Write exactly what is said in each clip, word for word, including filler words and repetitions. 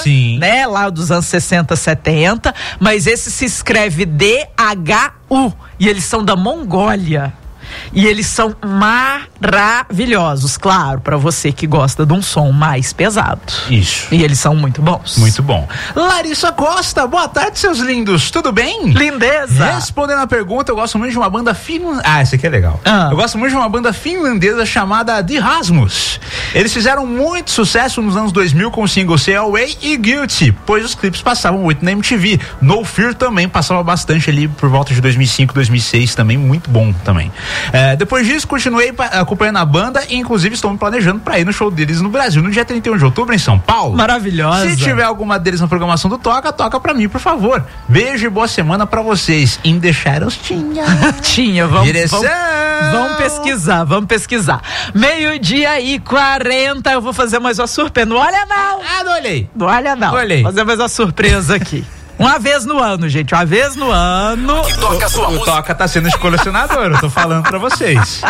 Sim. Né? Lá dos anos sessenta, setenta, mas esse se escreve D H U e eles são da Mongólia. E eles são maravilhosos, claro, pra você que gosta de um som mais pesado. Isso. E eles são muito bons. Muito bom. Larissa Costa, boa tarde, seus lindos. Tudo bem? Lindeza. Respondendo a pergunta, eu gosto muito de uma banda finlandesa. Ah, esse aqui é legal. Ah. Eu gosto muito de uma banda finlandesa chamada The Rasmus. Eles fizeram muito sucesso nos anos dois mil com o single Say Away e Guilty, pois os clipes passavam muito na M T V. No Fear também passava bastante ali por volta de dois mil e cinco, dois mil e seis, também muito bom também. É, depois disso, continuei acompanhando a banda e inclusive estou me planejando para ir no show deles no Brasil, no dia trinta e um de outubro em São Paulo. Maravilhosa. Se tiver alguma deles na programação do Toca, toca pra mim, por favor. Beijo e boa semana pra vocês. Em deixar os tinha. Tinha, vamos, Direção. vamos, vamos pesquisar, vamos pesquisar. Meio-dia e quarenta, eu vou fazer mais uma surpresa. Não olha não. Ah, não olhei. Não olha não. Olhei. Vou fazer mais uma surpresa aqui. Uma vez no ano, gente, uma vez no ano. Que toca a sua O, o música. Toca tá sendo de colecionador, eu tô falando pra vocês.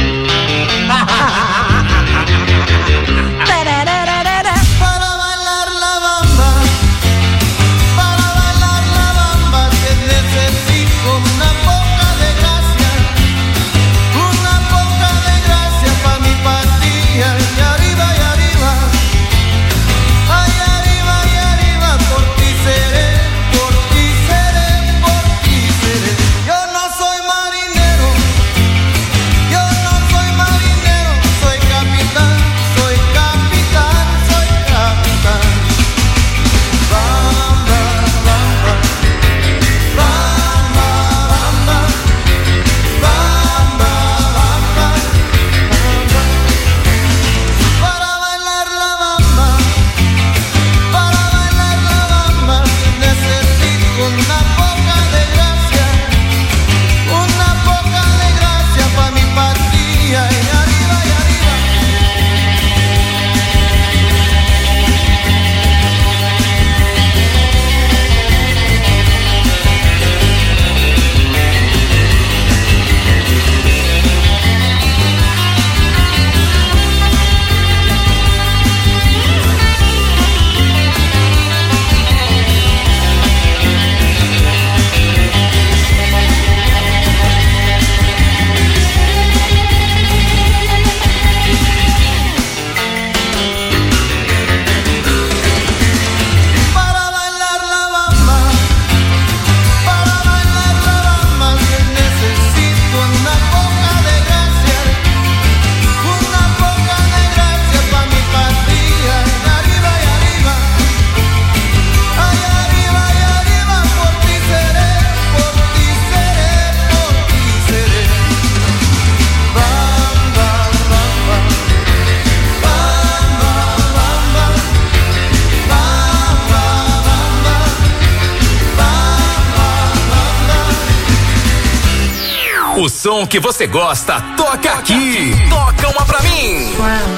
O som que você gosta, toca aqui. Toca uma pra mim. Swim,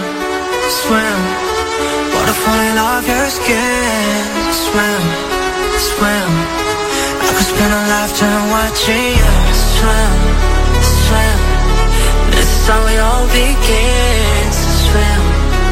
swim, waterfall off your skin. Swim, swim, I could spend a lifetime watching you. Swim, swim, this is how it all begins. Swim,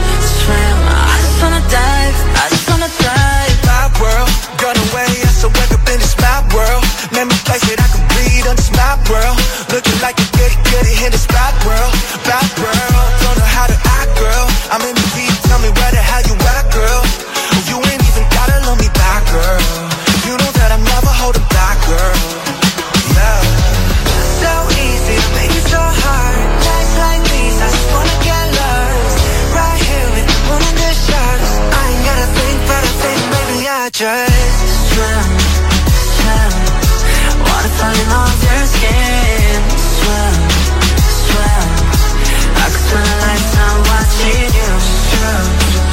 swim, I just wanna dive, I just wanna dive. My world, gone away, I'm so wake up in this my world. Let me place it, I can breathe on this my world. Looking like a goody goody in this bad world, bad world. Don't know how to act, girl. I'm in the deep, tell me where the hell you at, girl. You ain't even gotta love me back, girl. You know that I'm never holding back, girl. Yeah. So easy to make it so hard. Nights like these, I just wanna get lost. Right here with the moon and the stars. I ain't gotta think, but I think maybe I just swim, swim. Wanna fall in love your skin. Swim, swim. I could spend a lifetime watching you swim,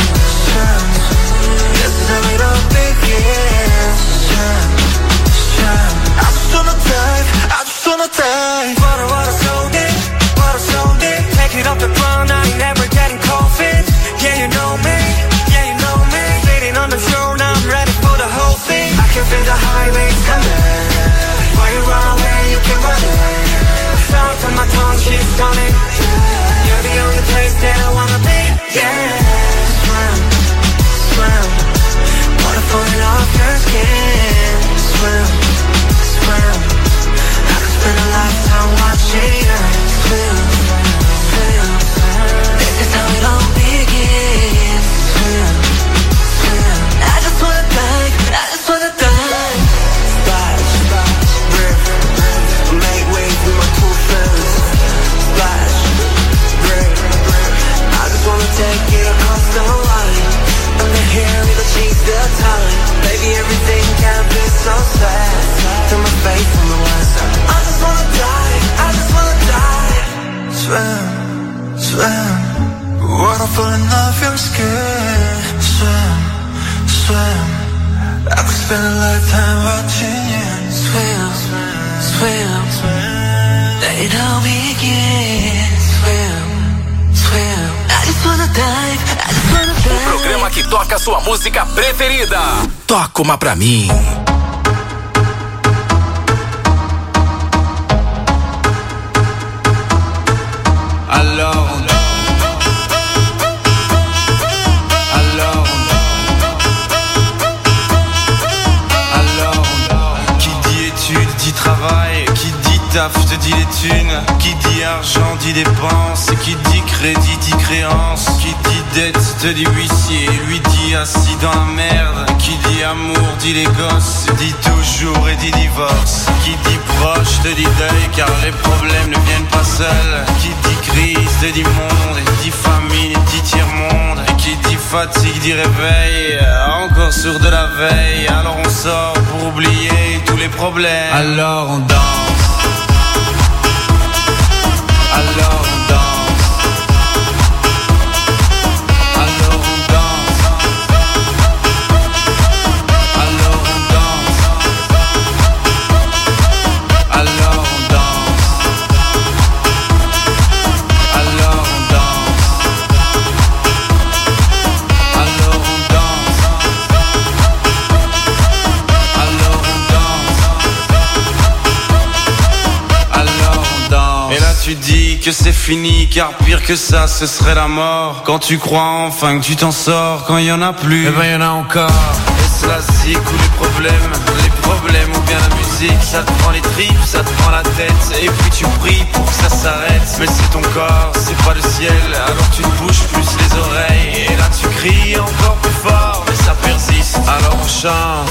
swim. This is how it all begins. Swim, swim. I just wanna dive, I just wanna dive. Water, water so deep, water so deep. Take it off the ground, I ain't never getting cold feet. Yeah, you know me, yeah, you know me. Sitting on the throne, I'm ready for the whole swim. I could spend a lifetime watching you swim, swim, swim. They don't begin. Swim, swim. I just wanna dive, I just wanna dive. O programa que toca a sua música preferida. Toca uma pra mim. Alors, alors, alors, qui dit études dit travail, qui dit taf te dit les thunes, qui dit argent dit dépenses, qui dit crédit dit créance, qui dit dette te dit huissier, lui dit assis dans la merde, qui dit amour dit les gosses, dit toujours et dit divorce, qui dit proche te dit deuil car les problèmes ne viennent pas seuls, qui dit crise te dit monde, et dit famine dit tiers-monde, et qui dit fatigue dit réveil, encore sur de la veille, alors on sort pour oublier tous les problèmes, alors on danse. Alors on danse, alors on danse, alors on danse, alors on danse, alors on danse, alors on danse, alors on danse, alors on danse. Et là tu dis que c'est fini, car pire que ça ce serait la mort. Quand tu crois enfin que tu t'en sors, quand il y en a plus, eh ben y en a encore. Est-ce la zik ou les problèmes, les problèmes ou bien la musique, ça te prend les tripes, ça te prend la tête, et puis tu pries pour que ça s'arrête. Mais c'est ton corps, c'est pas le ciel, alors tu te bouges plus les oreilles, et là tu cries encore plus fort, mais ça persiste, alors on chante.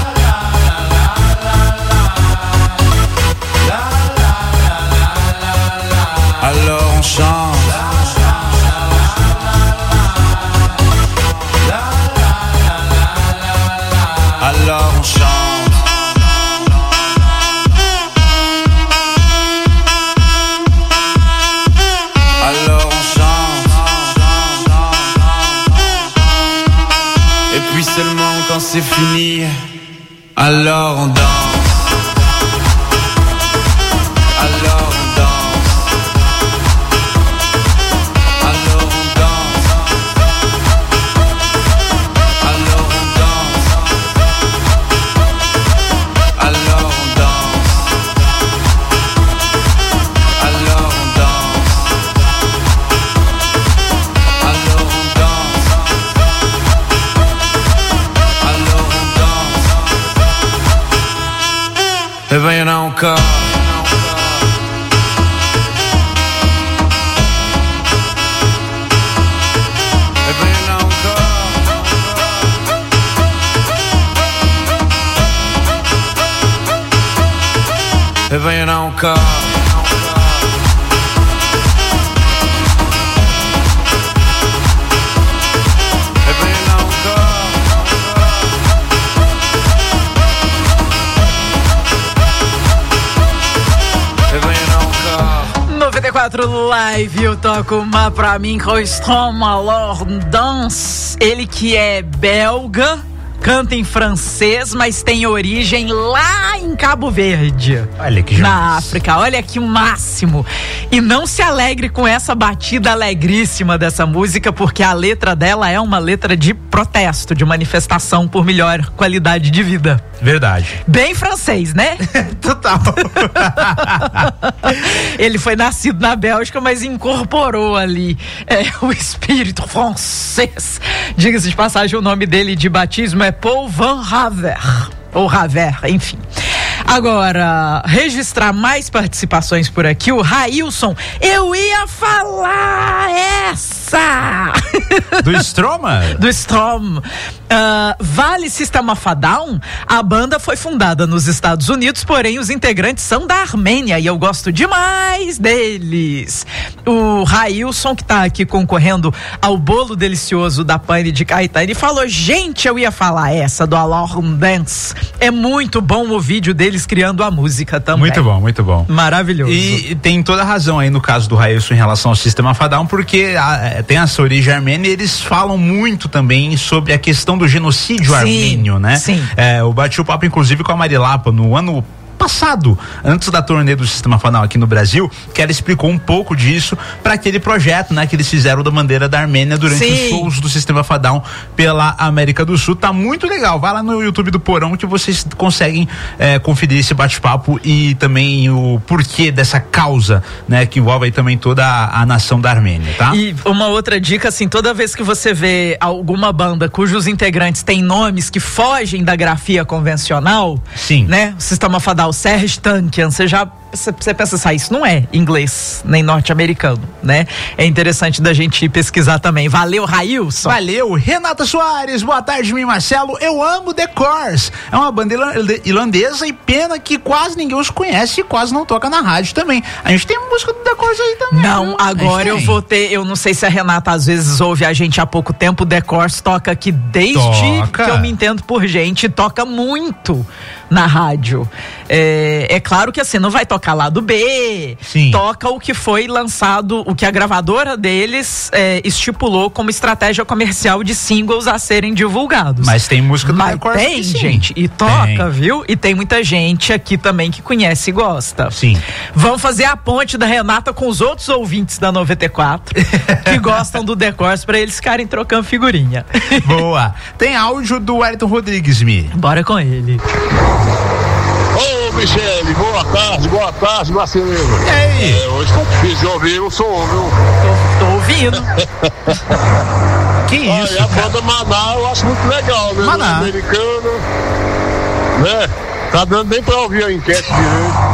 Alors on chante. Alors on chante. Alors on chante. Et puis seulement quand c'est fini, alors on danse. Alors on danse. Eh ben y'en a encore. Eh ben y'en a encore. Eh ben y'en a encore. noventa e quatro Live, eu toco uma pra mim com o Storm Alors Dance. Ele que é belga, canta em francês, mas tem origem lá em Cabo Verde. Olha que na demais. África, olha que o máximo. E não se alegre com essa batida alegríssima dessa música, porque a letra dela é uma letra de protesto, de manifestação por melhor qualidade de vida. Verdade. Bem francês, né? Total. Ele foi nascido na Bélgica, mas incorporou ali é, o espírito francês. Diga-se de passagem, o nome dele de batismo é Paul Van Haver. Ou Haver, enfim. Agora, registrar mais participações por aqui. O Railson, eu ia falar essa! Do Stroma? Do Strom. Uh, Vale System of a Down, a banda foi fundada nos Estados Unidos, porém os integrantes são da Armênia e eu gosto demais deles. O Railson, que tá aqui concorrendo ao bolo delicioso da Pane de Caetano, ele falou, gente, eu ia falar essa do Alarm Dance. É muito bom o vídeo dele deles criando a música também. Muito bom, muito bom. Maravilhoso. E tem toda a razão aí no caso do Railson em relação ao sistema Fadal, porque a, tem essa origem armênia e eles falam muito também sobre a questão do genocídio sim, armênio, né? Sim. É, eu bati o papo inclusive com a Marilapa no ano passado, antes da turnê do Sistema Fadal aqui no Brasil, que ela explicou um pouco disso para aquele projeto, né, que eles fizeram da bandeira da Armênia durante Sim. os shows do Sistema Fadal pela América do Sul. Tá muito legal. Vai lá no YouTube do Porão que vocês conseguem é, conferir esse bate-papo e também o porquê dessa causa, né, que envolve aí também toda a, a nação da Armênia, tá? E uma outra dica, assim, toda vez que você vê alguma banda cujos integrantes têm nomes que fogem da grafia convencional, Sim. né, o Sistema Fadal, Serj Tankian, você já você pensa assim, ah, isso não é inglês nem norte-americano, né? É interessante da gente pesquisar também. Valeu, Railson. Valeu, Renata Soares, boa tarde, mim Marcelo. Eu amo The Corrs. É uma banda irlandesa e pena que quase ninguém os conhece e quase não toca na rádio também. A gente tem música do The Corrs aí também. Não, agora eu vou ter, eu não sei se a Renata às vezes ouve a gente há pouco tempo, The Corrs toca aqui desde toca. que eu me entendo por gente, toca muito na rádio. É, é claro que assim, não vai tocar lado B, Sim. toca o que foi lançado, o que a gravadora deles é, estipulou como estratégia comercial de singles a serem divulgados. Mas tem música do Mas The Corrs tem, sim. gente, e toca, tem. viu? E tem muita gente aqui também que conhece e gosta. Sim. Vamos fazer a ponte da Renata com os outros ouvintes da noventa e quatro que gostam do The Corrs pra eles ficarem trocando figurinha. Boa. Tem áudio do Wellington Rodrigues, Mi. Bora com ele. Ô, Michele, boa tarde, boa tarde, Marcelino. E aí? É, hoje tá difícil de ouvir o som, viu? Tô, tô ouvindo. Que isso, ah, e a cara? banda Maná eu acho muito legal, né? Maná. Americano, né? Tá dando nem pra ouvir a enquete direito.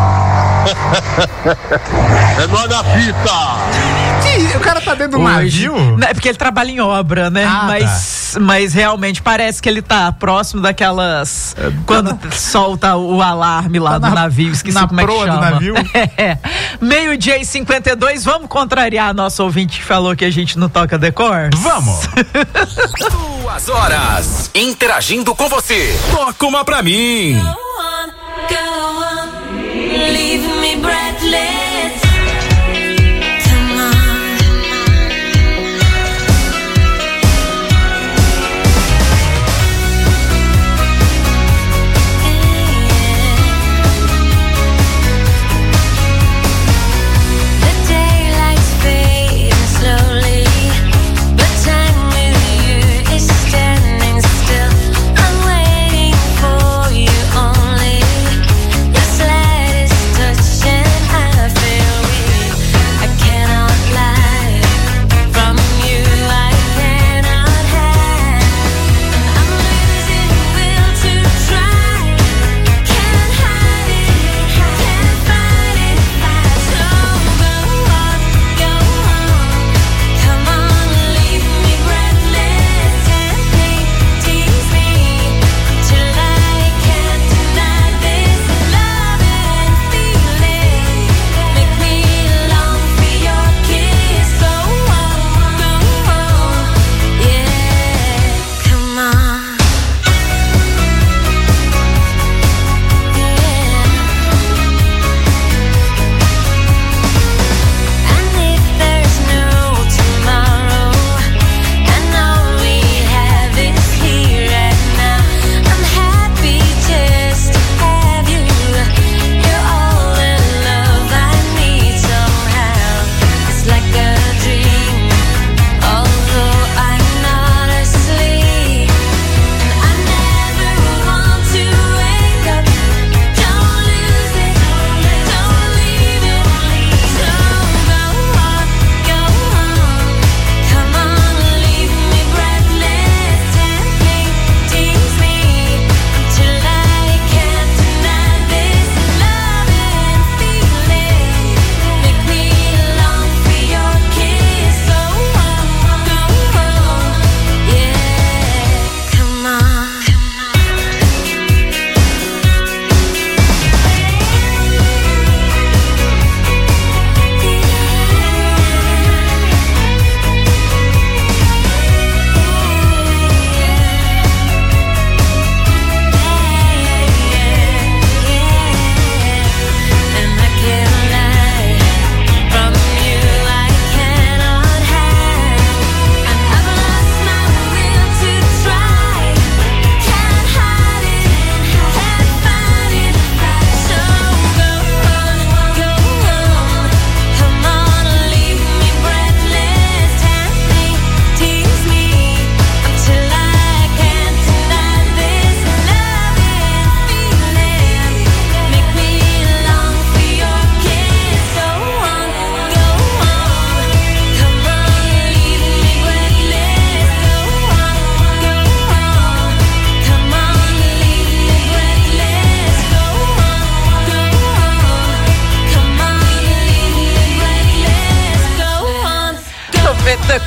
É nós da fita. Que, o cara tá dentro do Hoje, navio? É porque ele trabalha em obra, né? Ah, mas, tá. mas realmente parece que ele tá próximo daquelas. É, quando tá na, solta o alarme lá tá do na, navio, esqueci na como é que proa chama. Do navio. É. Meio-dia e cinquenta e dois, vamos contrariar a nossa ouvinte que falou que a gente não toca The Corrs? Vamos! Duas horas interagindo com você. Toca uma pra mim. Go on, go on, leave me breathless. Come on. The daylight's fading slowly, but time with you is standing still. I'm waiting for you on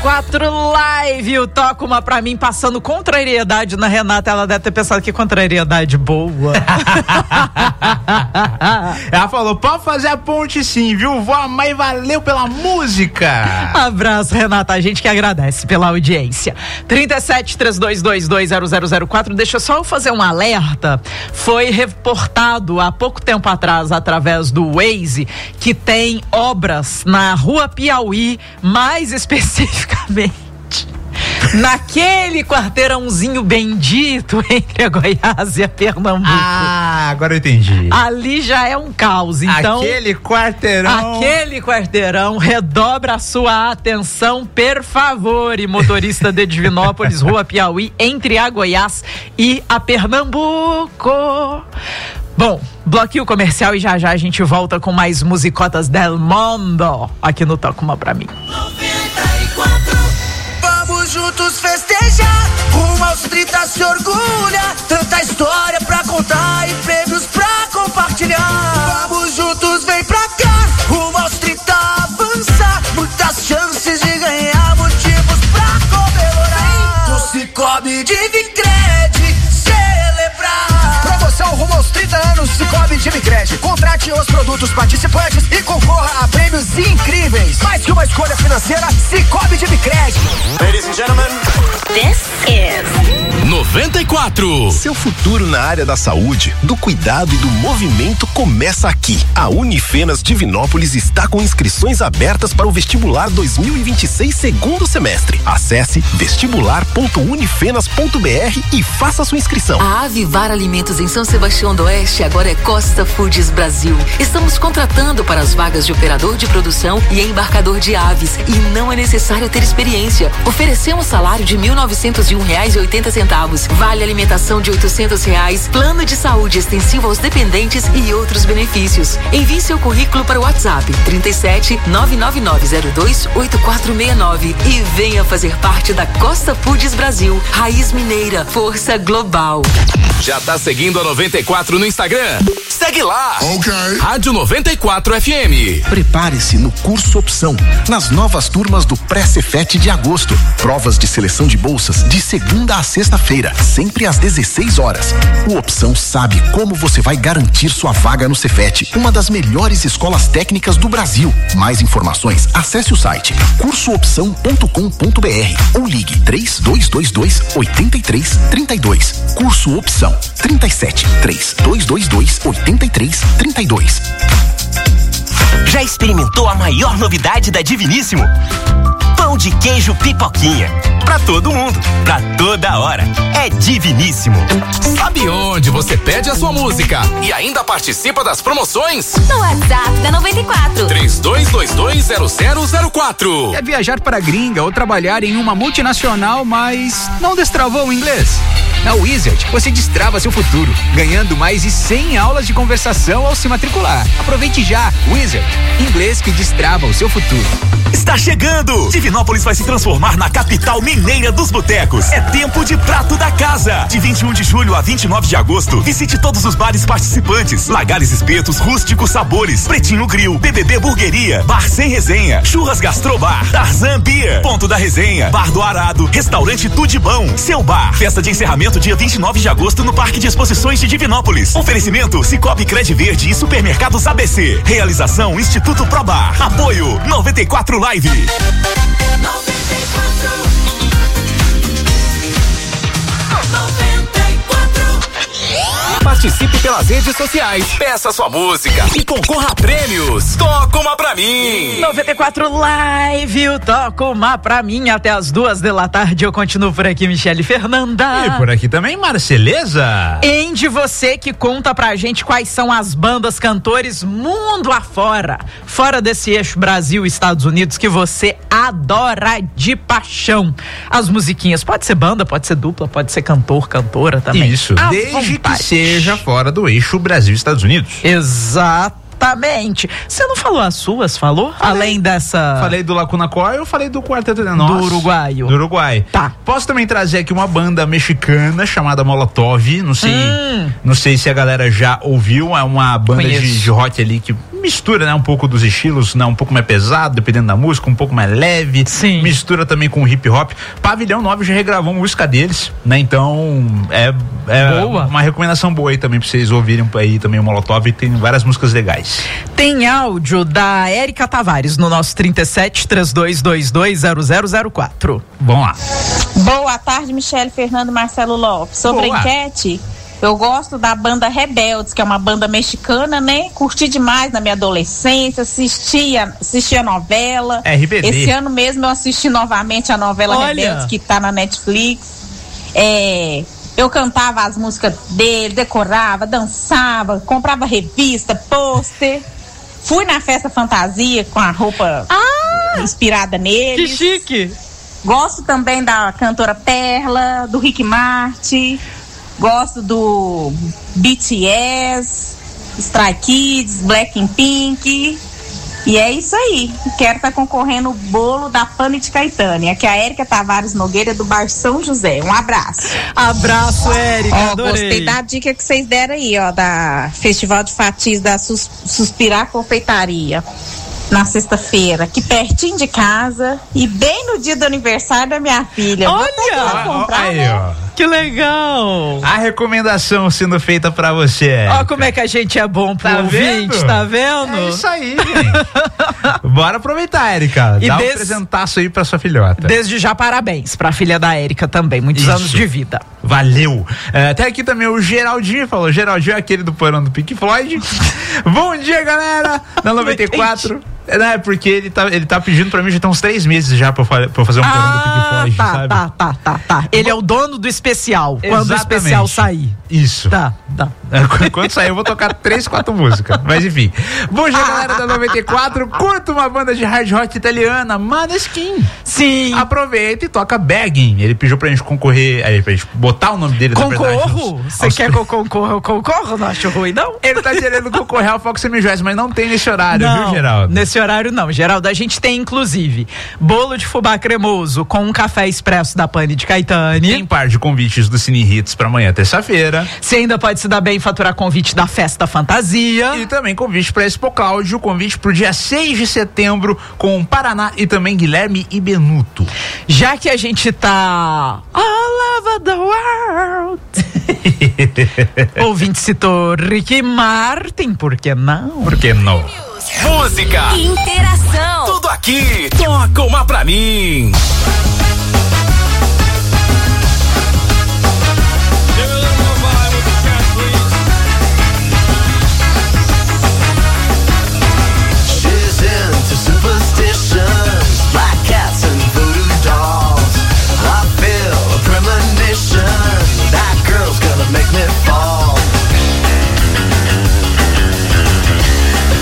quatro Live, o Toca Uma Pra Mim, passando contrariedade na Renata. Ela deve ter pensado que contrariedade boa. Ela falou, pode fazer a ponte sim, viu? Vou amar e valeu pela música. Abraço, Renata, a gente que agradece pela audiência. trinta e sete, três dois dois dois, zero zero zero quatro, deixa eu só fazer um alerta. Foi reportado há pouco tempo atrás, através do Waze, que tem obras na Rua Piauí, mais especificamente naquele quarteirãozinho bendito entre a Goiás e a Pernambuco. Ah, agora eu entendi. Ali já é um caos, então... Aquele quarteirão... Aquele quarteirão, redobra a sua atenção, por favor, e motorista de Divinópolis, Rua Piauí, entre a Goiás e a Pernambuco. Bom, bloquinho comercial e já já a gente volta com mais musicotas del mundo aqui no Toca Uma Pra Mim. Vamos juntos festejar, rumo aos trinta se orgulha, tanta história pra contar e prêmios pra compartilhar. Vamos juntos, vem pra cá, rumo aos trinta avançar, muitas chances de ganhar, motivos pra comemorar. O Cicobi de Vincred celebrar. Promoção rumo aos trinta anos, Cicobi de Vincred. Contrate os produtos participantes e concorra a prêmios incríveis. Mais que uma escolha financeira, Cicobi de Vincred. Ladies and gentlemen, This is noventa e quatro. Seu futuro na área da saúde, do cuidado e do movimento começa aqui. A Unifenas Divinópolis está com inscrições abertas para o vestibular dois mil e vinte e seis segundo semestre. Acesse vestibular ponto unifenas ponto b r e faça sua inscrição. A Avivar Alimentos em São Sebastião do Oeste agora é Costa Foods Brasil. Estamos contratando para as vagas de operador de produção e embarcador de aves e não é necessário ter experiência. Oferecemos salário de mil novecentos e um reais e oitenta centavos, vale alimentação de oitocentos reais, plano de saúde extensivo aos dependentes e outros benefícios. Envie seu currículo para o WhatsApp trinta e sete, nove nove nove zero dois, oito quatro seis nove e venha fazer parte da Costa Foods Brasil, raiz mineira, força global. Já tá seguindo a noventa e quatro no Instagram? Segue lá! Ok. Rádio noventa e quatro F M. Prepare-se no curso Opção, nas novas turmas do Pré-Cefet de agosto. Provas de seleção de bolsas de segunda a sexta-feira, sempre às dezesseis horas. O Opção sabe como você vai garantir sua vaga no Cefet, uma das melhores escolas técnicas do Brasil. Mais informações, acesse o site curso opção ponto com ponto b r ou ligue três dois dois dois, oito três três dois. Curso Opção trinta e sete, três dois dois dois, oito três três dois. Já experimentou a maior novidade da Diviníssimo? Pão de queijo pipoquinha. Pra todo mundo, pra toda hora. É Diviníssimo. Sabe onde você pede a sua música e ainda participa das promoções? no WhatsApp da noventa e quatro. três dois dois dois, zero zero zero quatro. Quer viajar para a gringa ou trabalhar em uma multinacional, mas não destravou o inglês? Na Wizard, você destrava seu futuro, ganhando mais de cem aulas de conversação ao se matricular. Aproveite já, Wizard, inglês que destrava o seu futuro. Está chegando! Divinópolis vai se transformar na capital mineira dos botecos. É tempo de prato da casa. De vinte e um de julho a vinte e nove de agosto, visite todos os bares participantes. Lagares Espetos, Rústicos Sabores, Pretinho Grill, B B B Burgueria, Bar Sem Resenha, Churras Gastrobar, Tarzan Beer, Ponto da Resenha, Bar do Arado, Restaurante Tudibão, Seu Bar. Festa de encerramento dia vinte e nove de agosto no Parque de Exposições de Divinópolis. Oferecimento Cicobi Cred Verde e Supermercados A B C. Realização Instituto Probar. Apoio noventa e quatro Live. Participe pelas redes sociais, peça sua música e concorra a prêmios. Toca Uma Pra Mim. noventa e quatro Live, o Toca Uma Pra Mim, até as duas da tarde. Eu continuo por aqui, Michele Fernanda. E por aqui também, Marceleza. Ende, você que conta pra gente quais são as bandas, cantores, mundo afora, fora desse eixo Brasil e Estados Unidos, que você adora de paixão. As musiquinhas, pode ser banda, pode ser dupla, pode ser cantor, cantora também. Isso, à desde vontade. que seja fora do eixo Brasil e Estados Unidos. Exatamente. Você não falou as suas, falou? Falei. Além dessa... Falei do Lacuna Coil, eu falei do Quarteto de Nós. Do uruguaio. Do Uruguai. Tá. Posso também trazer aqui uma banda mexicana chamada Molotov. Não sei, Hum. não sei se a galera já ouviu. É uma banda de, Conheço. de rock ali que mistura, né, um pouco dos estilos, né, um pouco mais pesado, dependendo da música, um pouco mais leve. Sim. Mistura também com hip hop. Pavilhão nove já regravou música deles, né? Então é, é boa. Uma recomendação boa aí também pra vocês ouvirem aí também o Molotov, tem várias músicas legais. Tem áudio da Érica Tavares no nosso trinta e sete, três dois dois dois, zero zero zero quatro. Vamos lá. Boa tarde, Michele, Fernando e Marcelo Lopes. Sobre Boa. a enquete, eu gosto da banda Rebeldes, que é uma banda mexicana, né? Curti demais na minha adolescência, assistia, assistia a novela. R B D. Esse ano mesmo eu assisti novamente a novela Olha. Rebeldes, que tá na Netflix. É, eu cantava as músicas dele, decorava, dançava, comprava revista, pôster. Fui na festa fantasia com a roupa Ah! inspirada Que neles. chique! Gosto também da cantora Perla, do Rick Martin. Gosto do B T S, Stray Kids, Blackpink. E é isso aí. Quero estar concorrendo o bolo da Pane de Caetânia, que é a Érica Tavares Nogueira, do Bar São José. Um abraço. Abraço, Érica. Ó, Adorei. gostei da dica que vocês deram aí, ó, da Festival de Fatias da Sus- Suspirar Confeitaria. Na sexta-feira, aqui pertinho de casa e bem no dia do aniversário da minha filha. Vou até Olha! lá comprar, Aí, né? ó. Que legal! A recomendação sendo feita pra você. Ó, como é que a gente é bom pro Tá ouvinte, vendo? tá vendo? É isso aí, gente. Bora aproveitar, Érica. E Dá des- um presentaço aí pra sua filhota. Desde já, parabéns pra filha da Érica também. Muitos Isso. anos de vida. Valeu. É, até aqui também o Geraldinho falou. Geraldinho é aquele do porão do Pink Floyd. Bom dia, galera. Da noventa e quatro. É, né, porque ele tá, ele tá pedindo pra mim já tem uns três meses já pra eu, fa- pra eu fazer um porão do Pink Floyd, tá, sabe? tá, tá, tá, tá. Ele é o dono do especial. Quando o Exatamente. especial sair. Isso. Tá, tá. Quando sair eu vou tocar três, quatro músicas. Mas enfim. Bom dia, galera da noventa e quatro. Curta uma banda de hard rock italiana, Maneskin. Sim. Aproveita e toca Begging. Ele pediu pra gente concorrer, aí, pra gente botar o nome dele, na verdade. Concorro? aos- Você aos- quer que eu concorra? Eu concorro, não acho ruim, não? Ele tá querendo concorrer ao Fox Semijoias, mas não tem nesse horário, Não, viu, Geraldo? nesse horário não, Geraldo. A gente tem, inclusive, bolo de fubá cremoso com um café expresso da Pane de Caetânia. Tem par de convites do Cine Hits pra amanhã, terça-feira. Você ainda pode se dar bem e faturar convite da Festa Fantasia. E também convite pra Expo Cláudio, convite pro dia seis de setembro com Paraná e também Guilherme e Benuto. Já que a gente tá all over the world. Ouvinte citou Ricky Martin, por que não? Por que não? Música, Interação. tudo aqui. Toca uma pra mim. She's into superstitions, black cats and voodoo dolls. I feel a premonition, that girl's gonna make me fall.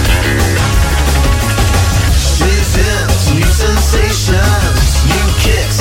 She's into new sensations, new kicks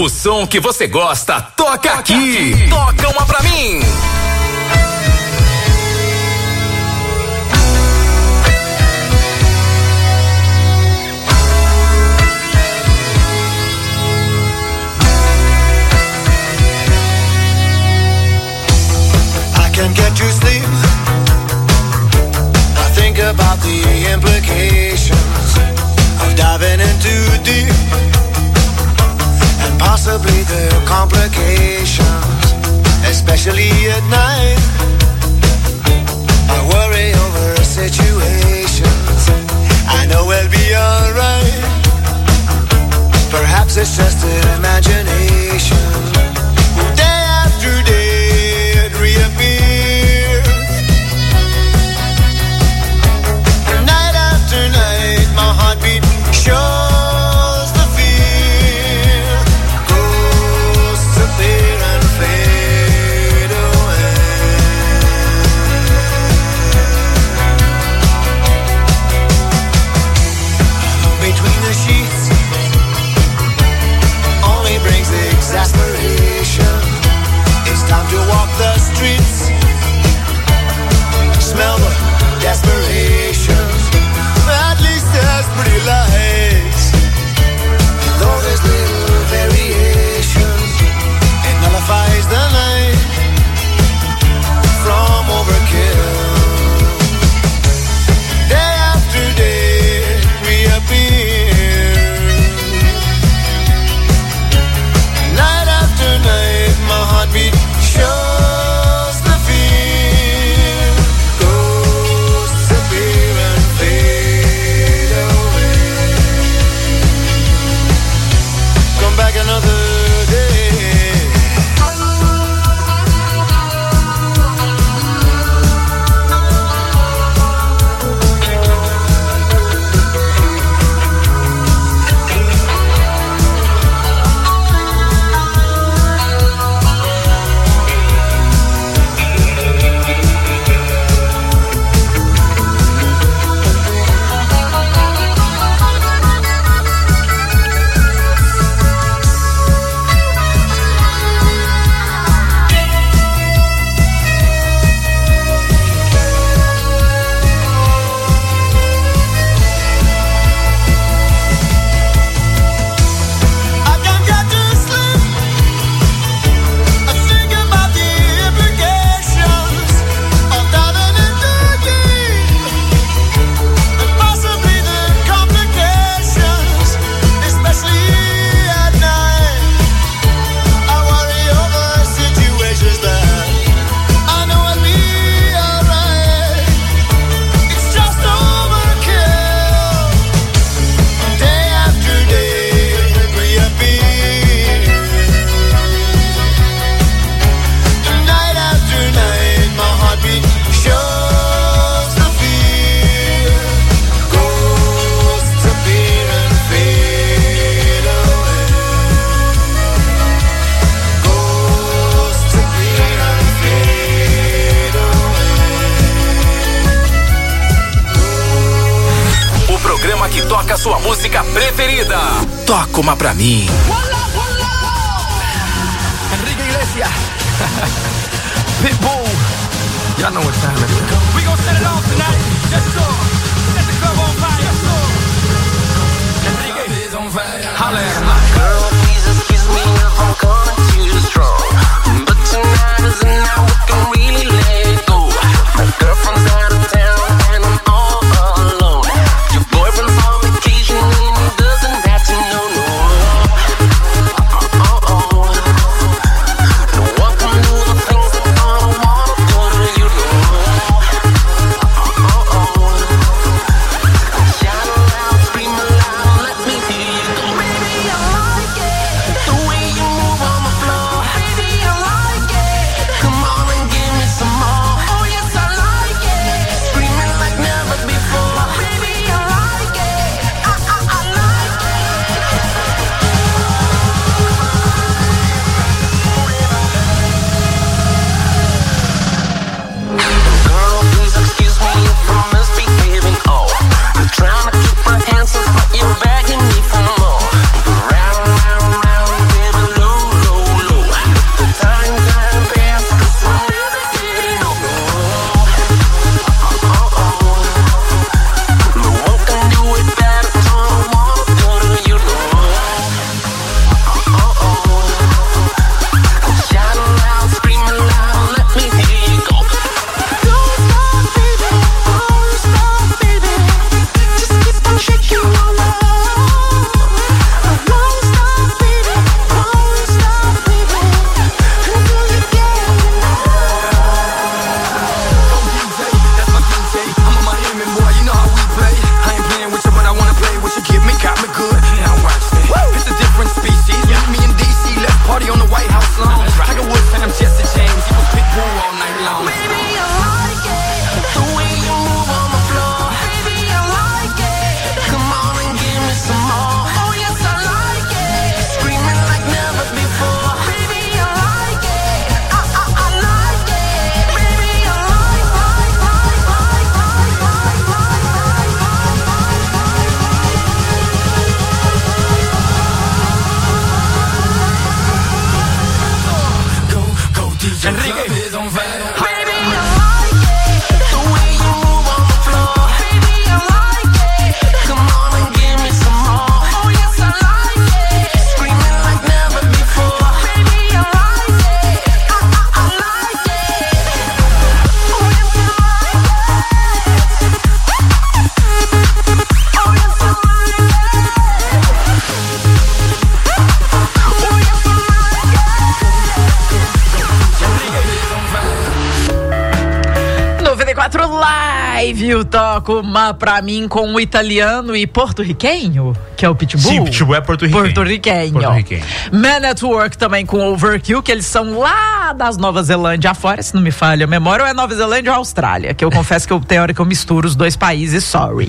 O som que você gosta, toca aqui. Toca uma pra mim. Can't get to sleep. I think about the implications of diving in too deep, and possibly the complications, especially at night. I worry over situations I know we'll be alright. Perhaps it's just an imagination. Day after day it reappears. My heartbeat shows the fear. Ghosts appear and fade away. Between the sheets only brings exasperation. It's time to walk the streets, smell the desperation. At least there's pretty lights, though there's little variation. It nullifies the night from overkill. Day after day reappear. Night after night my heartbeat shows the fear. Ghosts appear and fade. Back another sua música preferida. Toca uma pra mim. Enrique Iglesias. Pitbull. Y'all know what time it is. We gon' set it off tonight. Yes, sir. Set the club on fire. Yes, sir. Enrique is on fire. Holla at him. Girl, please excuse me if I'm coming too strong, but tonight is the night we can really let go. My girlfriend's out of town and I'm all alone. Your boyfriend's on vacation and he doesn't have to know, no. Oh, oh. No one can do the things that I don't wanna do to you, no. Oh, oh. Shout aloud, scream aloud, let me hear you go, baby, oh. e quatro Live, eu toco uma pra mim com o italiano e porto-riquenho, que é o Pitbull. Sim, o Pitbull é porto-riquenho. Porto-riquenho. Porto-riquenho. Man at Work também com Overkill, que eles são lá das Nova Zelândia afora, se não me falha a memória, ou é Nova Zelândia ou Austrália, que eu confesso que eu tenho hora que eu misturo os dois países, sorry.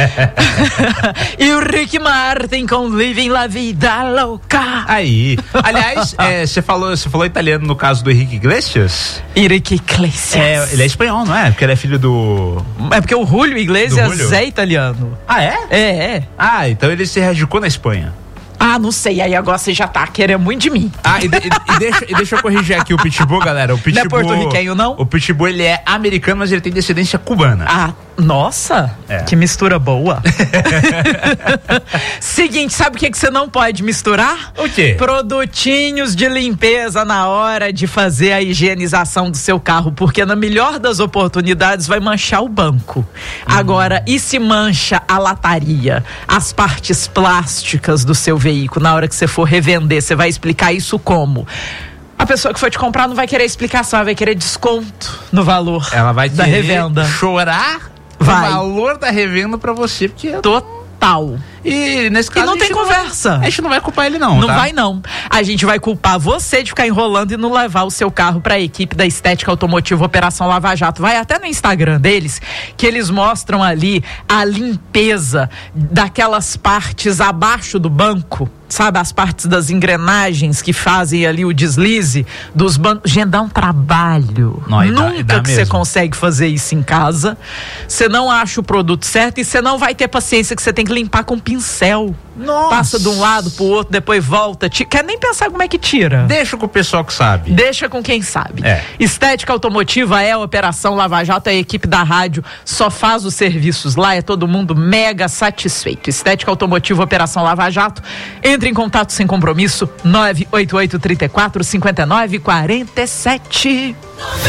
E o Rick Martin com Living La Vida Louca. Aí. Aliás, você é, falou, você falou italiano no caso do Henrique Iglesias? Henrique Iglesias. É, ele é espanhol, não é? Porque ele é filho do... É porque o Julio Iglesias Julio? é italiano. Ah, é? É, é. Ah, então ele se radicou na Espanha. Ah, não sei, aí agora você já tá querendo muito de mim. Ah, e, de, e, e, deixa, e deixa eu corrigir aqui o Pitbull, galera. O Pitbull, não é porto-riquenho, não? O Pitbull, ele é americano, mas ele tem descendência cubana. Ah, nossa, é. Que mistura boa. Seguinte, sabe o que, que você não pode misturar? O quê? Produtinhos de limpeza na hora de fazer a higienização do seu carro, porque na melhor das oportunidades vai manchar o banco. Hum. Agora, e se mancha a lataria, as partes plásticas do seu veículo, na hora que você for revender, você vai explicar isso como? A pessoa que for te comprar não vai querer explicação, ela vai querer desconto no valor. Ela vai da revenda. Chorar vai. O valor da revenda pra você, porque total. E nesse caso e não tem conversa. Vai, a gente não vai culpar ele não, Não tá? vai não. A gente vai culpar você de ficar enrolando e não levar o seu carro para a equipe da Estética Automotiva Operação Lava Jato. Vai até no Instagram deles, que eles mostram ali a limpeza daquelas partes abaixo do banco. Sabe, as partes das engrenagens que fazem ali o deslize dos bancos. Gente, dá um trabalho. Não, e Nunca dá, e dá que mesmo. você consegue fazer isso em casa. Você não acha o produto certo e você não vai ter paciência que você tem que limpar com pincel. Nossa. Passa de um lado pro outro, depois volta. Tira. Quer nem pensar como é que tira. Deixa com o pessoal que sabe. Deixa com quem sabe. É. Estética Automotiva é a Operação Lava Jato, a equipe da rádio só faz os serviços lá, é todo mundo mega satisfeito. Estética Automotiva Operação Lava Jato. Entre em contato sem compromisso, nove oito oito, três quatro, cinco nove quatro sete.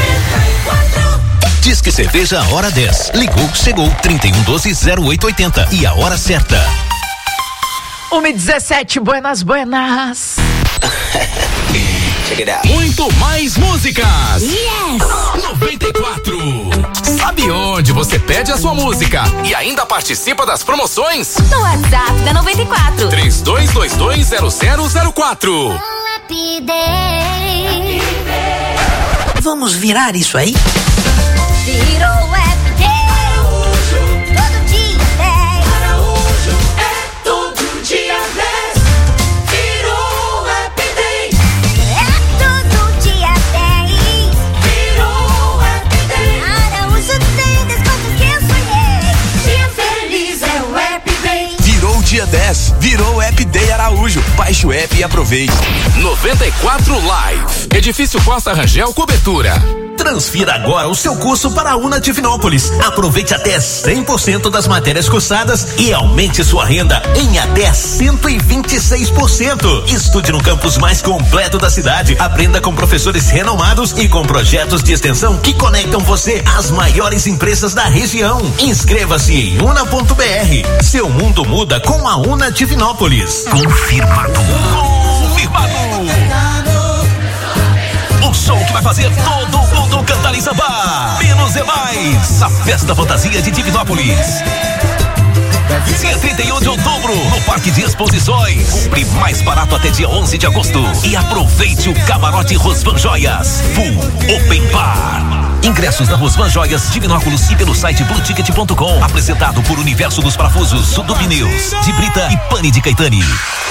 Diz que cerveja a hora dez. Ligou, chegou, trinta e um, doze, zero oito oitenta. E a hora certa. uma e dezessete, buenas, buenas. Check it out. Muito mais músicas. Yes. noventa e quatro. Sabe onde você pede a sua música e ainda participa das promoções? No WhatsApp da noventa e quatro. três dois dois dois, zero zero zero quatro. Happy Day. Vamos virar isso aí? Virou Happy Day. Todo dia dez. Araújo é todo dia dez. Virou Happy Day. É todo dia dez. Virou Happy Day. Araújo tem desconto que eu sonhei. Dia feliz é o Happy Day. Virou dia dez, virou Happy Day Araújo. Baixe o app e aproveite. noventa e quatro Live. Edifício Costa Rangel Cobertura. Transfira agora o seu curso para a Una Divinópolis. Aproveite até cem por cento das matérias cursadas e aumente sua renda em até cento e vinte e seis por cento. Estude no campus mais completo da cidade. Aprenda com professores renomados e com projetos de extensão que conectam você às maiores empresas da região. Inscreva-se em una ponto br. Seu mundo muda com a Una Divinópolis. Confirmado. Confirmado. O show que vai fazer todo mundo cantar em samba. Menos é mais. A Festa Fantasia de Divinópolis. Dia trinta e um de outubro, no Parque de Exposições. Compre mais barato até dia onze de agosto. E aproveite o camarote Rosvan Joias. Full Open Bar. Ingressos da Rosvan Joias, Divinópolis e pelo site blue ticket ponto com. Apresentado por Universo dos Parafusos, Sudo Pneus, de Brita e Pane de Caetani.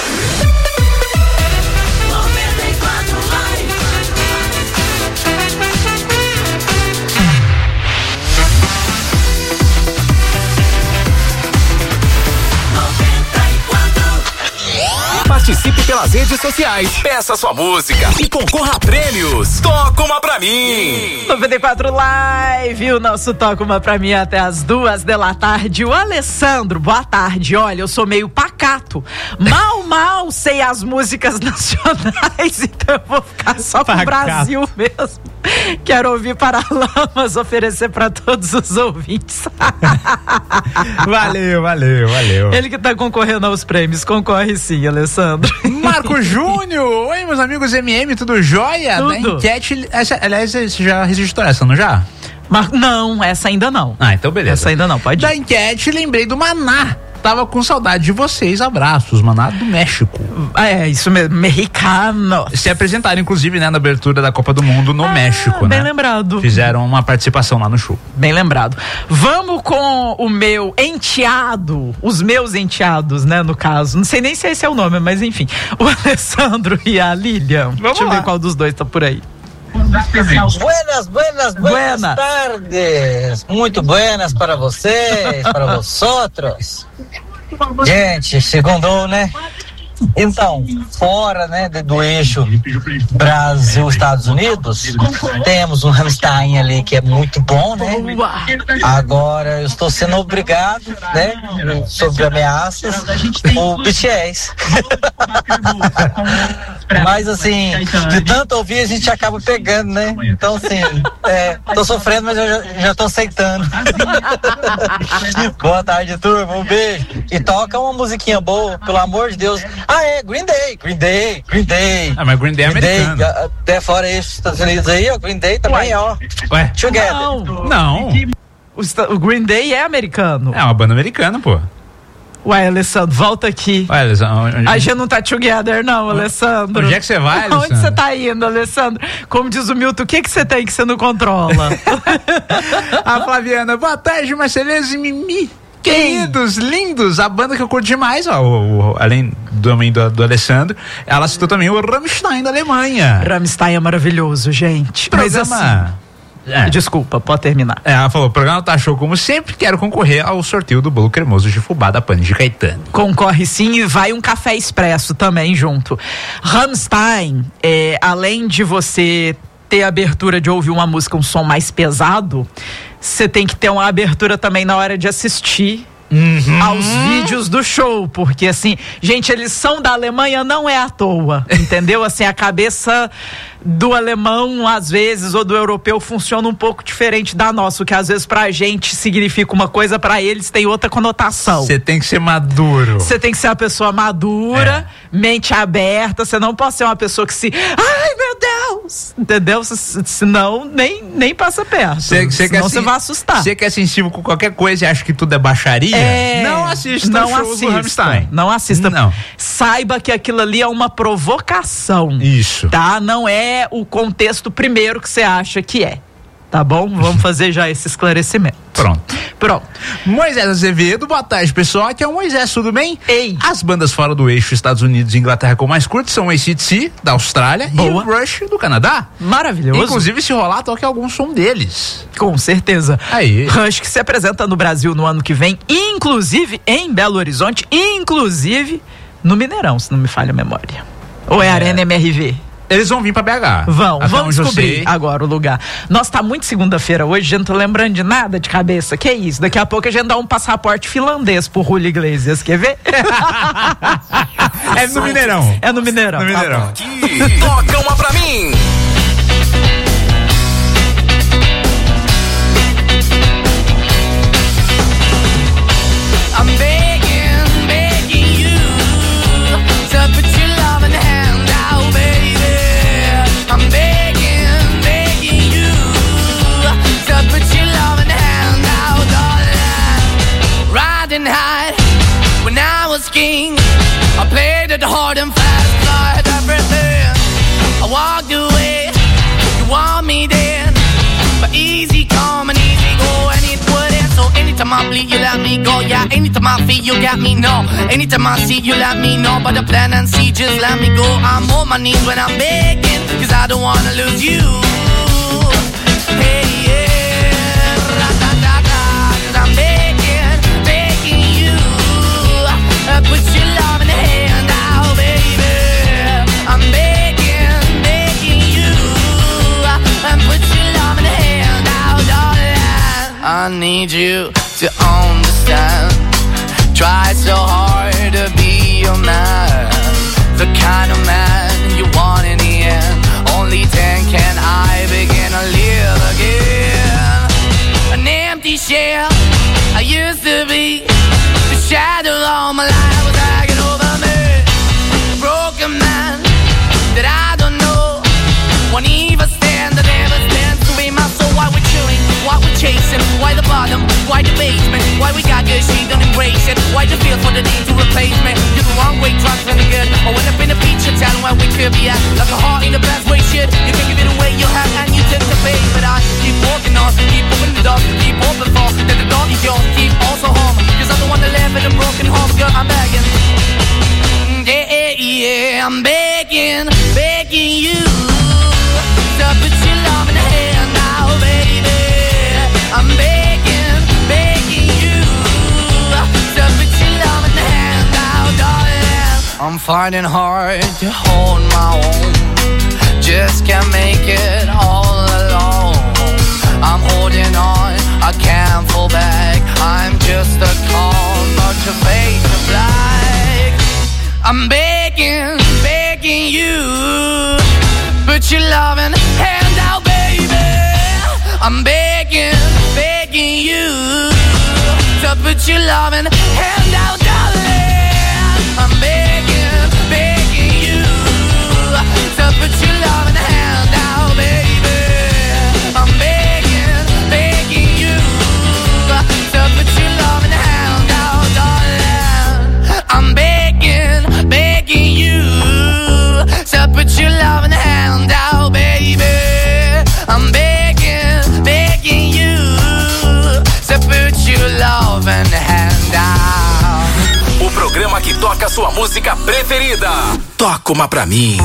Participe pelas redes sociais, peça sua música e concorra a prêmios. Toca uma pra mim. noventa e quatro Live, o nosso Toca Uma Pra Mim até as duas da tarde. O Alessandro, boa tarde. Olha, eu sou meio pacato. Mal, mal sei as músicas nacionais, então eu vou ficar só pro Pacato. Brasil mesmo. Quero ouvir Paralamas oferecer pra todos os ouvintes. Valeu, valeu, valeu. Ele que tá concorrendo aos prêmios, concorre sim, Alessandro. Marco Júnior, oi meus amigos M M, tudo jóia? Tudo. Da enquete, essa, aliás, você já registrou essa, não já? Mas não, essa ainda não. Ah, então beleza. Essa ainda não, pode ir. Da enquete, lembrei do Maná. Tava com saudade de vocês, abraços, Maná do México. É, isso mesmo, mexicano. Se apresentaram, inclusive, né, na abertura da Copa do Mundo no ah, México, bem né? Bem lembrado. Fizeram uma participação lá no show. Bem lembrado. Vamos com o meu enteado, os meus enteados, né, no caso. Não sei nem se esse é o nome, mas enfim. O Alessandro e a Lilian. Vamos Deixa lá. eu ver qual dos dois tá por aí. Buenas, buenas, buenas Buena. tardes. Muito buenas para vocês, para vosotros. Gente, segundou, né? Então, fora, né, do eixo Brasil-Estados Unidos, temos um Rammstein ali que é muito bom, né? Agora eu estou sendo obrigado, né, sobre ameaças, o B T S. Mas assim, de tanto ouvir a gente acaba pegando, né? Então assim, é, tô sofrendo, mas eu já, já tô aceitando. Boa tarde, turma, um beijo. E toca uma musiquinha boa, pelo amor de Deus. Ah, é, Green Day, Green Day, Green Day. Ah, mas Green Day é Green americano. Day, até fora isso, Estados Unidos aí, ó, Green Day também, Ué. ó. Ué? Together. Não. Não. O, o Green Day é americano. É uma banda americana, pô. Ué, Alessandro, volta aqui. Ué, Alessandro. Onde... A gente não tá together, não, Alessandro. Onde é que você vai, Alessandro? Onde você tá indo, Alessandro? Como diz o Milton, o que que você tem que você não controla? A Flaviana, boa tarde, Marcelinhos e Mimi. Queridos, lindos, a banda que eu curto demais, ó, o, o, além do homem do, do Alessandro, ela citou também o Rammstein da Alemanha. Rammstein é maravilhoso, gente. Programa... Mas assim... É. Desculpa, pode terminar. É, ela falou, o programa tá show como sempre, quero concorrer ao sorteio do bolo cremoso de fubá da Pane de Caetano. Concorre sim e vai um café expresso também junto. Rammstein, é, além de você ter a abertura de ouvir uma música, um som mais pesado, você tem que ter uma abertura também na hora de assistir Uhum. aos vídeos do show, porque assim, gente, eles são da Alemanha, não é à toa, entendeu? Assim, a cabeça do alemão, às vezes, ou do europeu, funciona um pouco diferente da nossa, o que às vezes pra gente significa uma coisa, pra eles tem outra conotação. Você tem que ser maduro. Você tem que ser uma pessoa madura, é. mente aberta, você não pode ser uma pessoa que se, ai meu Deus, entendeu? Senão nem, nem passa perto, cê, cê senão você vai assustar. Você que é sensível com qualquer coisa e acha que tudo é baixaria, é, não assista não shows assista, do Rammstein. Não assista. Não. Saiba que aquilo ali é uma provocação. Isso. Tá? Não é o contexto primeiro que você acha que é. Tá bom? Vamos fazer já esse esclarecimento. Pronto. Pronto. Moisés Azevedo, boa tarde, pessoal. Aqui é o Moisés, tudo bem? Ei. As bandas fora do eixo Estados Unidos e Inglaterra com mais curto são o A C D C, da Austrália, Boa. e o Rush, do Canadá. Maravilhoso. Inclusive, se rolar, toque algum som deles. Com certeza. Aí. Rush que se apresenta no Brasil no ano que vem, inclusive em Belo Horizonte, inclusive no Mineirão, se não me falha a memória. Ou é, é. Arena M R V? Eles vão vir pra B H. Vão, vamos descobrir agora o lugar. Nossa, tá muito segunda-feira hoje, a gente não tô lembrando de nada de cabeça. Que isso? Daqui a pouco a gente dá um passaporte finlandês pro Julio Iglesias, quer ver? É no Mineirão. É no Mineirão. No Mineirão. Tá aqui, toca uma pra mim. I'm begging, begging you to put your love in the hand out, baby. I'm begging, begging you to put your love in the hand out, darling. Riding high when I was king, I played it hard and fast, I had everything. I walked away, you want me then, but easy come and easy go, and it wouldn't. So anytime I bleed, you let me go. Yeah, anytime I feel, you got me, no. Anytime I see, you let me know. But the plan and see, just let me go. I'm on my knees when I'm begging, cause I don't wanna lose you. Hey, yeah, ra-da-da-da, cause I'm begging, begging you. Uh, put your love in the hand out, baby. I'm begging, begging you. Uh, and put your love in the hand out, darling. I need you to understand. Try so hard to be your man, the kind of man you want in the end. Only then can I begin to live again. An empty shell I used to be, the shadow all my life was hanging over me. A broken man that I don't know, won't even stand, that never stands to be my soul while we're chilling. what we're chasing. Why the bottom? Why the basement? Why we got good, she don't embrace it? Why the feel for the need to replace me? You're the wrong way, trying to good. I went up in a feature town where we could be at. Like a heart in the best way, shit. You can give it away, you have, and you take the bait. But I keep walking on, keep opening the door, keep open for that the door is yours, keep also home. Cause I'm the one that live in a broken home, girl, I'm begging. Yeah, yeah, yeah, I'm begging, begging you to put your love in the hand now, baby. I'm begging, begging you to put your love in the hand now, darling. I'm finding hard to hold my own, just can't make it all alone. I'm holding on, I can't fall back. I'm just a call, not to fade to black. I'm begging, begging you, put your loving hand out, baby. I'm begging, begging you to put your loving hand out, darling. I'm begging, begging you to put your loving hand out, baby. I'm begging, begging you to put your loving hand out, darling. I'm begging, begging you to put your loving hand out, baby. I'm begging, begging you to put your loving hand out. O programa que toca sua música preferida. Toca uma pra mim.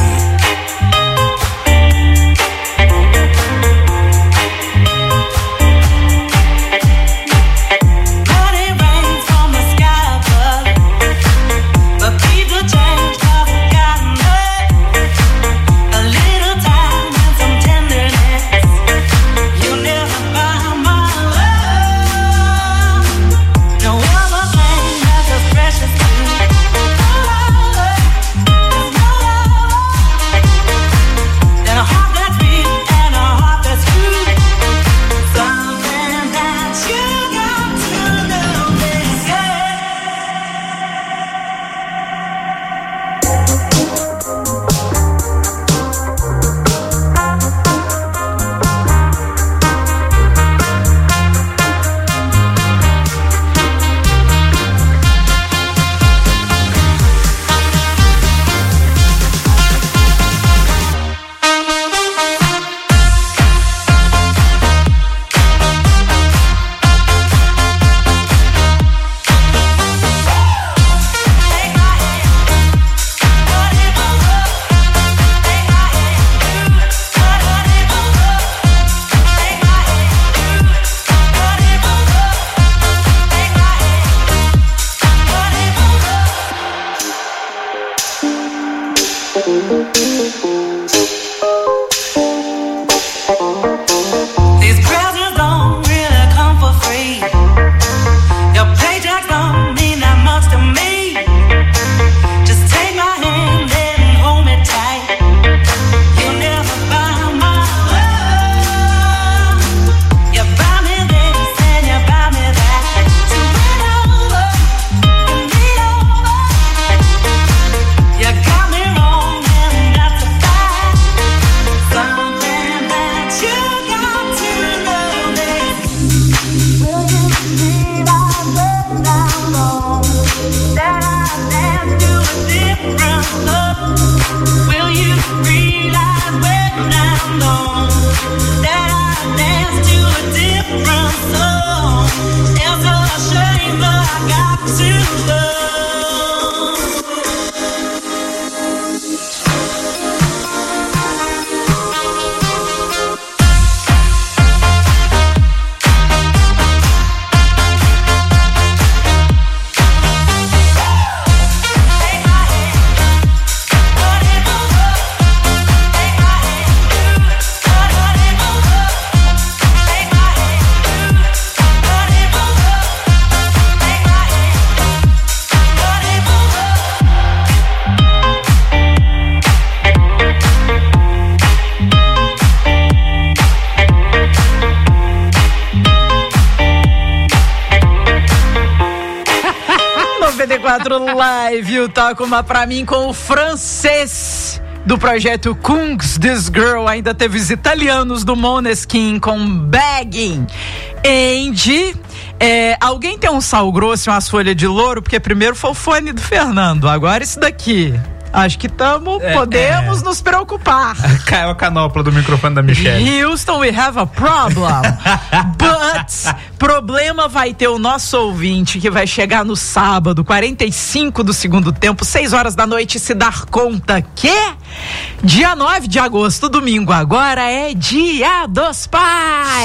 noventa e quatro Live, o Toca Uma Pra Mim com o Francês. do projeto Kungs This Girl, ainda teve os italianos do Måneskin com Begging. Andy, é, alguém tem um sal grosso e umas folhas de louro? Porque primeiro foi o fone do Fernando, agora esse daqui. Acho que tamo, é, podemos é. nos preocupar. Caiu a canopla do microfone da Michelle. Houston, we have a problem. But, problema vai ter o nosso ouvinte que vai chegar no sábado, quarenta e cinco do segundo tempo, seis horas da noite, se dar conta que dia nove de agosto, domingo agora, é dia dos pais.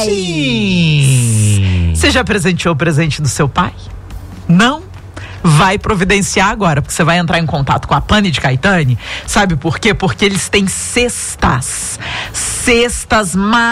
Sim. Você já presenteou o presente do seu pai? Não? Vai providenciar agora, porque você vai entrar em contato com a Pane de Caetani. Sabe por quê? Porque eles têm cestas. Cestas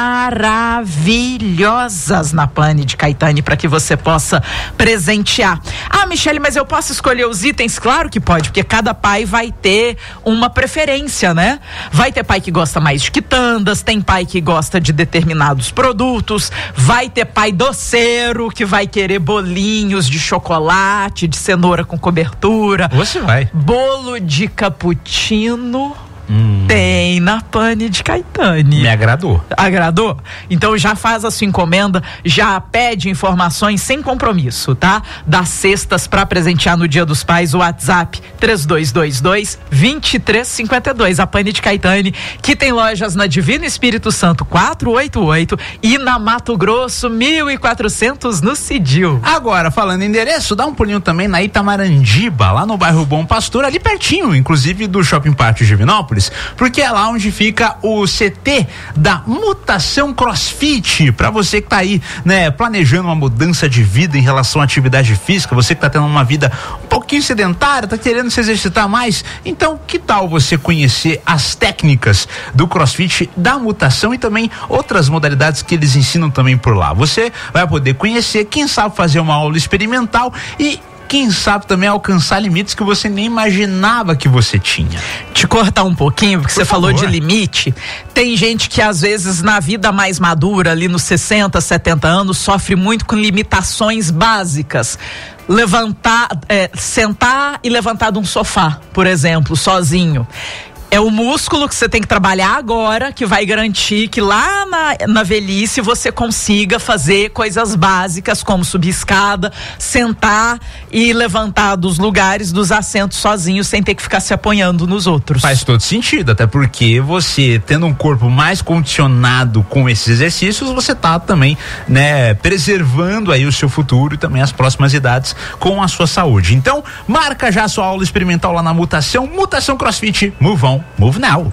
maravilhosas na Pane de Caetani para que você possa presentear. Ah, Michele, mas eu posso escolher os itens? Claro que pode, porque cada pai vai ter uma preferência, né? Vai ter pai que gosta mais de quitandas, tem pai que gosta de determinados produtos, vai ter pai doceiro que vai querer bolinhos de chocolate, de cenoura com cobertura. Você vai. Bolo de cappuccino. Hum. Tem na Pane de Caetani. Me agradou. Agradou? Então já faz a sua encomenda, já pede informações sem compromisso, tá? Das cestas pra presentear no Dia dos Pais, o WhatsApp três dois dois dois, dois três cinco dois. A Pane de Caetani, que tem lojas na Divino Espírito Santo quatrocentos e oitenta e oito e na Mato Grosso mil e quatrocentos no Cidil. Agora, falando em endereço, dá um pulinho também na Itamarandiba, lá no bairro Bom Pastor, ali pertinho, inclusive do Shopping Pátio Divinópolis, porque é lá onde fica o C T da Mutação CrossFit, para você que tá aí, né, planejando uma mudança de vida em relação à atividade física, você que tá tendo uma vida um pouquinho sedentária, tá querendo se exercitar mais, então que tal você conhecer as técnicas do CrossFit da Mutação e também outras modalidades que eles ensinam também por lá. Você vai poder conhecer, quem sabe fazer uma aula experimental e quem sabe também alcançar limites que você nem imaginava que você tinha. Te cortar um pouquinho, porque Por você favor. falou de limite. Tem gente que às vezes na vida mais madura, ali nos sessenta, setenta anos, sofre muito com limitações básicas. Levantar, é, sentar e levantar de um sofá, por exemplo, sozinho. É o músculo que você tem que trabalhar agora que vai garantir que lá na, na velhice você consiga fazer coisas básicas como subir escada, sentar e levantar dos lugares, dos assentos sozinho, sem ter que ficar se apoiando nos outros. Faz todo sentido, até porque você tendo um corpo mais condicionado com esses exercícios, você tá também, né, preservando aí o seu futuro e também as próximas idades com a sua saúde. Então, marca já a sua aula experimental lá na Mutação, Mutação CrossFit, Move On, Move Now.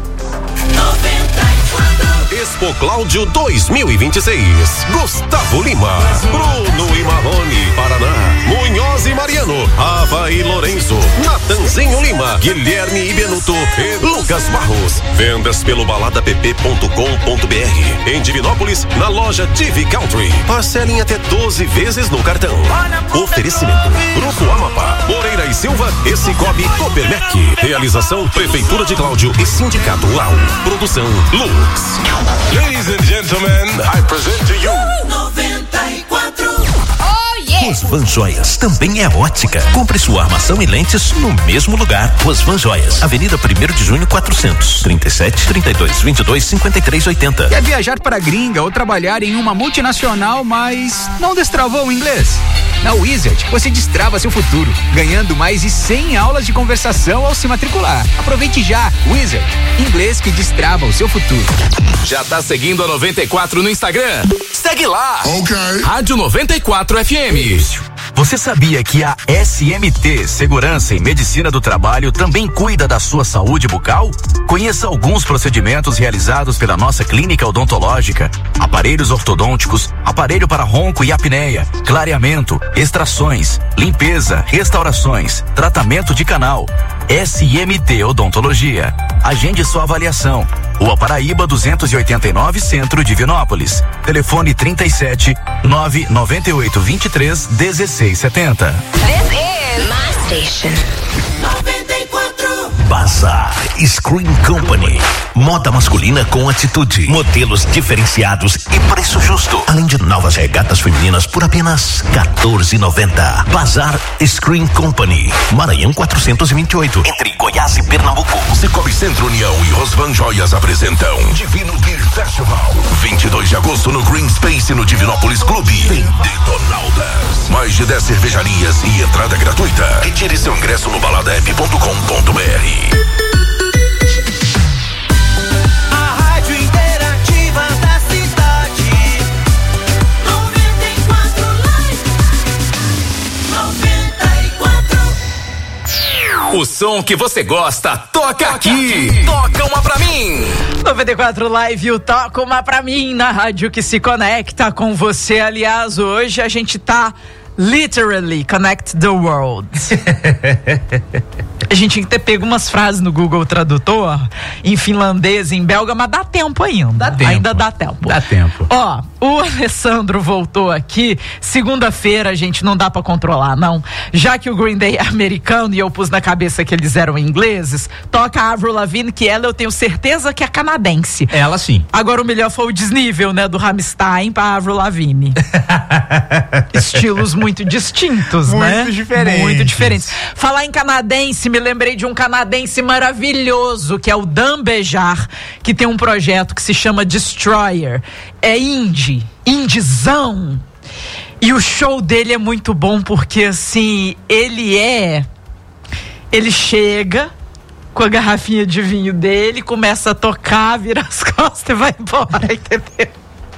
Expo Cláudio dois mil e vinte e seis. Gustavo Lima, Bruno e Marrone, Paraná, Munhoz e Mariano, Ava e Lorenzo, Natanzinho Lima, Guilherme e Benuto e Lucas Barros. Vendas pelo balada p p ponto com ponto b r. Em Divinópolis, na loja Divi Country. Parcelem até doze vezes no cartão. Oferecimento: Grupo Amapá, Moreira e Silva e Cicobi Copermec. Realização: Prefeitura de Cláudio e Sindicato Rural. Produção: Lux. Ladies and gentlemen, I present to you noventa e quatro. Rosvan Joias também é ótica. Compre sua armação e lentes no mesmo lugar. Rosvan Joias, Avenida primeiro de junho quatrocentos, trinta e sete, trinta e dois, vinte e dois, cinquenta e três, oitenta. Quer viajar para a gringa ou trabalhar em uma multinacional, mas não destravou o inglês? Na Wizard, você destrava seu futuro, ganhando mais de cem aulas de conversação ao se matricular. Aproveite já, Wizard, inglês que destrava o seu futuro. Já tá seguindo a noventa e quatro no Instagram? Segue lá! Ok. Rádio noventa e quatro F M. Você sabia que a S M T Segurança e Medicina do Trabalho também cuida da sua saúde bucal? Conheça alguns procedimentos realizados pela nossa clínica odontológica: aparelhos ortodônticos, aparelho para ronco e apneia, clareamento, extrações, limpeza, restaurações, tratamento de canal. S M T Odontologia. Agende sua avaliação. Rua Paraíba duzentos e oitenta e nove, Centro, Divinópolis. Telefone trinta e sete, nove nove oito, vinte e três, dezesseis setenta. This is my station. noventa e quatro. Bazar Screen Company. Moda masculina com atitude, modelos diferenciados e preço justo. Além de novas regatas femininas por apenas quatorze e noventa. Bazar Screen Company, Maranhão quatrocentos e vinte e oito, entre Goiás e Pernambuco. Cicobi Centro União e Rosvan Joias apresentam Divino Beer Festival. vinte e dois de agosto no Green Space no Divinópolis Clube. Tem Detonautas. Mais de dez cervejarias e entrada gratuita. Retire seu ingresso no baladep ponto com ponto br. A rádio interativa da cidade. noventa e quatro Live. noventa e quatro. O som que você gosta, toca aqui. Toca uma pra mim. noventa e quatro Live, o Toca Uma Pra Mim, na rádio que se conecta com você. Aliás, hoje a gente tá literally connect the world. A gente tinha que ter pego umas frases no Google Tradutor, em finlandês, em belga, mas dá tempo ainda. Dá tempo. Ainda dá tempo. Dá tempo. Ó, o Alessandro voltou aqui. Segunda-feira, gente, não dá pra controlar, não. Já que o Green Day é americano e eu pus na cabeça que eles eram ingleses, toca a Avril Lavigne, que ela eu tenho certeza que é canadense. Ela sim. Agora o melhor foi o desnível, né, do Rammstein pra Avril Lavigne. Estilos muito distintos, Muito né? diferentes. Muito diferentes. Falar em canadense, me lembrei de um canadense maravilhoso, que é o Dan Bejar, que tem um projeto que se chama Destroyer. É indie, indizão. E o show dele é muito bom porque, assim, ele é... Ele chega com a garrafinha de vinho dele, começa a tocar, vira as costas e vai embora, entendeu?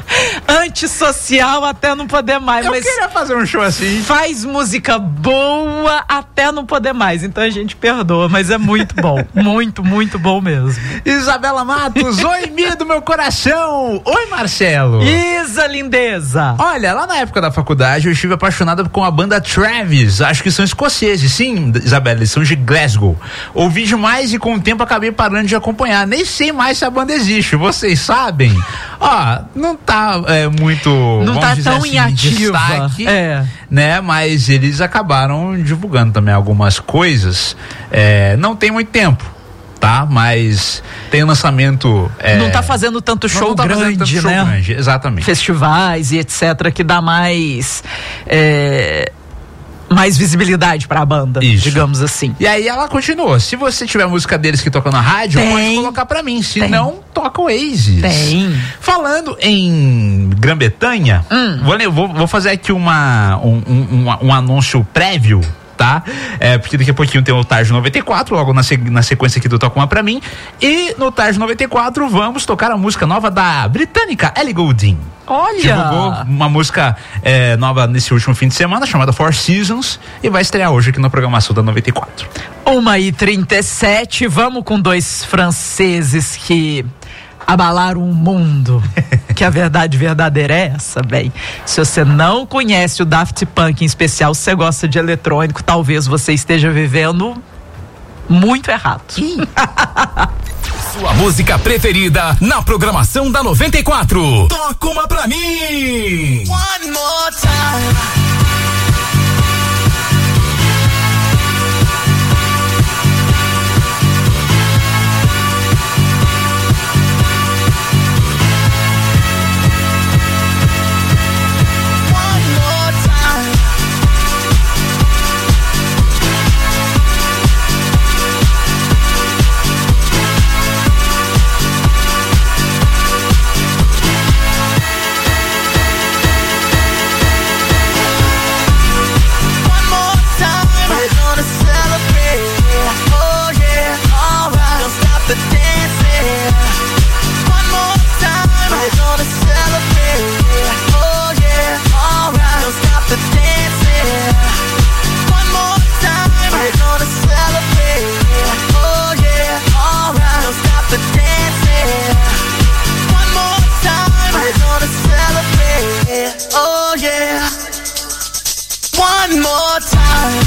Antissocial até não poder mais. Eu mas queria fazer um show assim. Faz música boa até não poder mais. Então a gente perdoa, mas é muito bom. Muito, muito bom mesmo. Isabela Matos, oi, Mia do meu coração. Oi, Marcelo. Isa, lindeza. Olha, lá na época da faculdade eu estive apaixonada com a banda Travis. Acho que são escoceses. Sim, Isabela, eles são de Glasgow. Ouvi demais e com o tempo acabei parando de acompanhar. Nem sei mais se a banda existe. Vocês sabem? Ó, não tá é, muito... Não tá tão assim, em ativa. Destaque, é. né? Mas eles acabaram divulgando também algumas coisas. É, não tem muito tempo, tá? Mas tem lançamento... É, não tá fazendo tanto show não tá grande, tanto show né? grande, exatamente. Festivais e etc, que dá mais... É, mais visibilidade pra banda, Isso. digamos assim. E aí ela continuou. Se você tiver música deles que toca na rádio, Tem. pode colocar pra mim. Se Tem. não, toca o Oasis. Tem. Falando em Grã-Bretanha, Hum. vou, vou, vou fazer aqui uma, um, um, um, um anúncio prévio, tá? É, porque daqui a pouquinho tem o Tarde noventa e quatro, logo na, na sequência aqui do Toca Uma Pra Mim. E no Tarde noventa e quatro vamos tocar a música nova da britânica Ellie Goulding. Olha! Divulgou uma música é, nova nesse último fim de semana, chamada Four Seasons, e vai estrear hoje aqui na programação da noventa e quatro. uma e trinta e sete, vamos com dois franceses que abalaram o mundo. Que a verdade verdadeira é essa, bem. Se você não conhece o Daft Punk, em especial se você gosta de eletrônico, talvez você esteja vivendo muito errado. Sua música preferida na programação da noventa e quatro. Toca uma pra mim. One more time. One more time.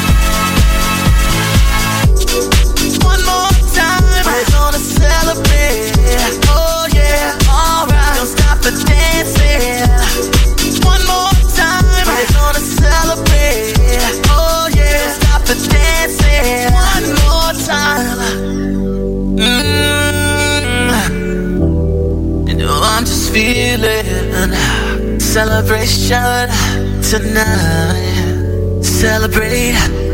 One more time. We're gonna celebrate. feeling. Celebration tonight. Celebrate